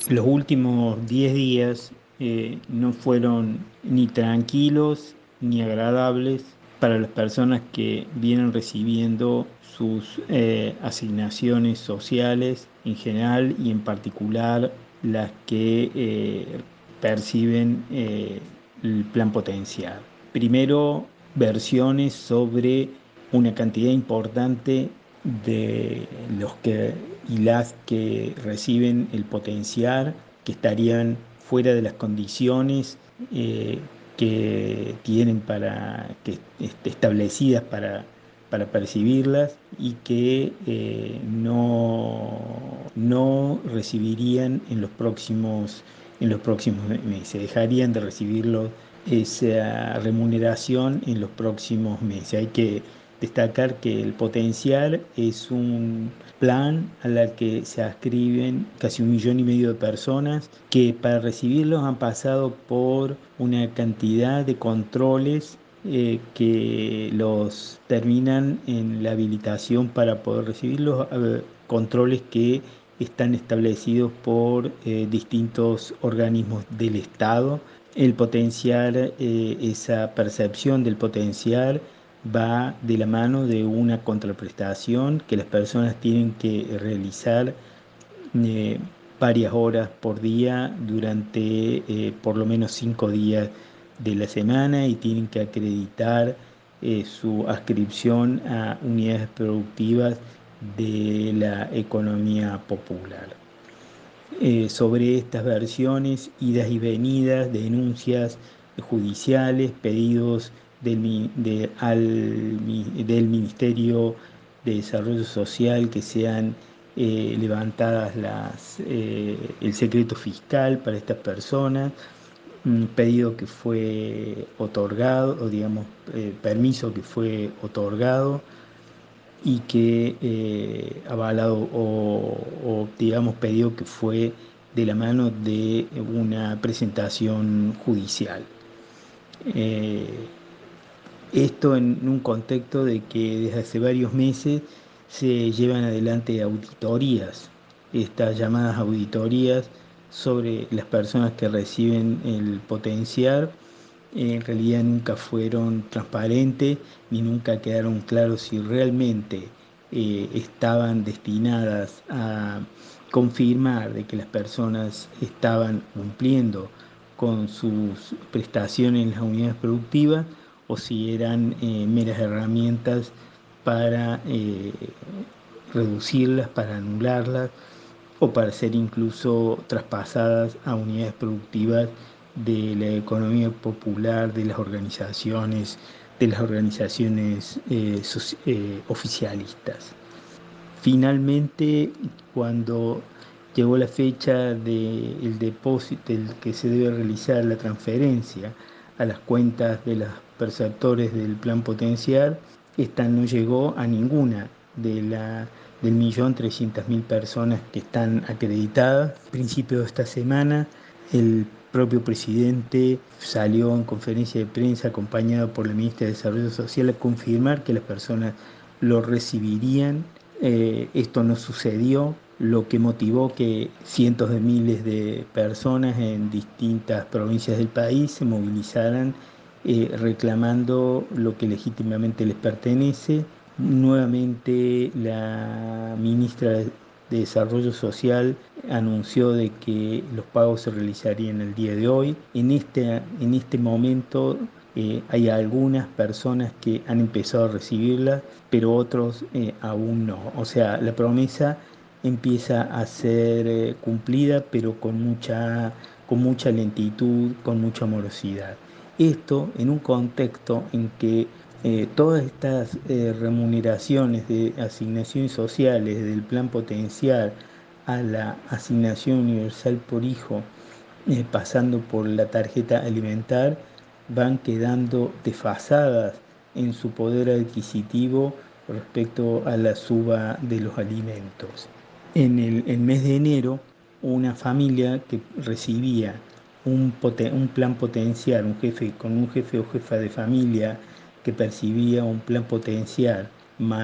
Los últimos 10 días no fueron ni tranquilos ni agradables para las personas que vienen recibiendo sus asignaciones sociales en general y en particular las que perciben el plan potencial. Primero, versiones sobre una cantidad importante de los que y las que reciben el potencial, que estarían fuera de las condiciones que tienen establecidas para percibirlas y que no recibirían en los próximos meses, dejarían de recibirlo esa remuneración en los próximos meses. Hay que destacar que el potencial es un plan a la que se adscriben casi 1,5 millones de personas que para recibirlos han pasado por una cantidad de controles que los terminan en la habilitación para poder recibirlos, controles que están establecidos por distintos organismos del Estado. El potencial, esa percepción del potencial va de la mano de una contraprestación que las personas tienen que realizar eh, varias horas por día durante por lo menos 5 días de la semana y tienen que acreditar su adscripción a unidades productivas de la economía popular. Sobre estas versiones, idas y venidas, denuncias judiciales, pedidos del Ministerio de Desarrollo Social que sean levantadas el secreto fiscal para estas personas, un pedido que fue otorgado, o digamos, permiso que fue otorgado y que avalado digamos pedido que fue de la mano de una presentación judicial. Eh, Esto en un contexto de que desde hace varios meses se llevan adelante auditorías, estas llamadas auditorías sobre las personas que reciben el potencial. En realidad nunca fueron transparentes ni nunca quedaron claros si realmente estaban destinadas a confirmar de que las personas estaban cumpliendo con sus prestaciones en las unidades productivas o si eran meras herramientas para reducirlas, para anularlas o para ser incluso traspasadas a unidades productivas de la economía popular, de las organizaciones oficialistas. Finalmente, cuando llegó la fecha del depósito, del que se debe realizar la transferencia a las cuentas de los perceptores del plan potencial, esta no llegó a ninguna del 1.300.000 personas que están acreditadas. A principios de esta semana, el propio presidente salió en conferencia de prensa acompañado por la ministra de Desarrollo Social a confirmar que las personas lo recibirían. Esto no sucedió, lo que motivó que cientos de miles de personas en distintas provincias del país se movilizaran reclamando lo que legítimamente les pertenece. Nuevamente la ministra de Desarrollo Social anunció de que los pagos se realizarían el día de hoy. En este momento hay algunas personas que han empezado a recibirlas, pero otros aún no. O sea, la promesa empieza a ser cumplida, pero con mucha lentitud, con mucha morosidad. Esto en un contexto en que todas estas remuneraciones de asignaciones sociales, del plan potencial a la asignación universal por hijo, pasando por la tarjeta alimentar, van quedando desfasadas en su poder adquisitivo respecto a la suba de los alimentos. En el mes de enero, una familia que recibía un plan potencial, con un jefe o jefa de familia que percibía un plan potencial más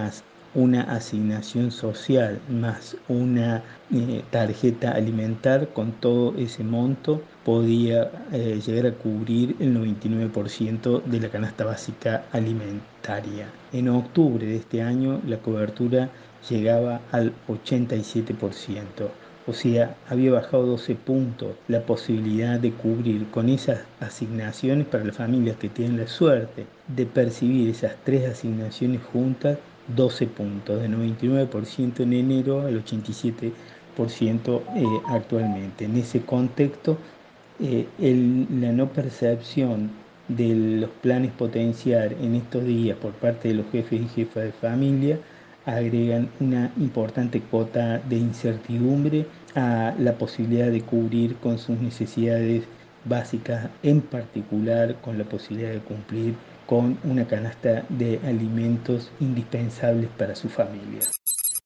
una asignación social más una tarjeta alimentar, con todo ese monto podía llegar a cubrir el 99% de la canasta básica alimentaria. En octubre de este año la cobertura llegaba al 87%. O sea, había bajado 12 puntos la posibilidad de cubrir con esas asignaciones para las familias que tienen la suerte de percibir esas tres asignaciones juntas, 12 puntos, de 99% en enero al 87% actualmente. En ese contexto, la no percepción de los planes potenciar en estos días por parte de los jefes y jefas de familia agregan una importante cuota de incertidumbre a la posibilidad de cubrir con sus necesidades básicas, en particular con la posibilidad de cumplir con una canasta de alimentos indispensables para su familia.